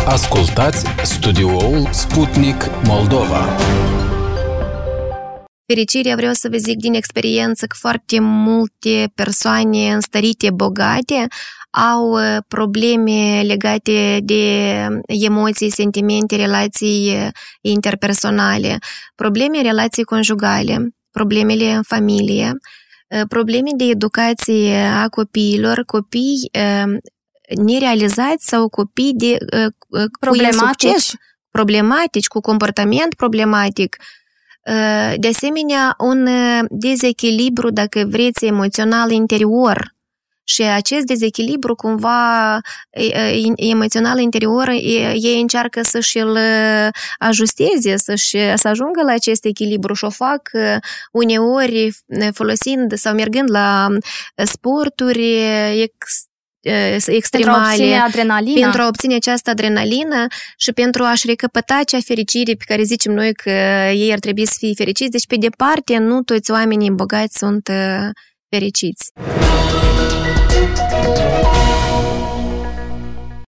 Ascultați studioul Sputnik Moldova. Fericirea, vreau să vă zic din experiență că foarte multe persoane înstărite, bogate, au probleme legate de emoții, sentimente, relații interpersonale, probleme în relații conjugale, problemele în familie, probleme de educație a copiilor, copii nerealizați sau copii de problematici, cu comportament problematic. De asemenea, un dezechilibru, dacă vreți, emoțional interior. Și acest dezechilibru, cumva, emoțional interior, ei încearcă să-și-l ajusteze, să ajungă la acest echilibru și o fac uneori folosind sau mergând la sporturi extremale pentru a obține această adrenalină și pentru a-și recăpăta acea fericire pe care zicem noi că ei ar trebui să fie fericiți. Deci, pe departe, nu toți oamenii bogați sunt fericiți.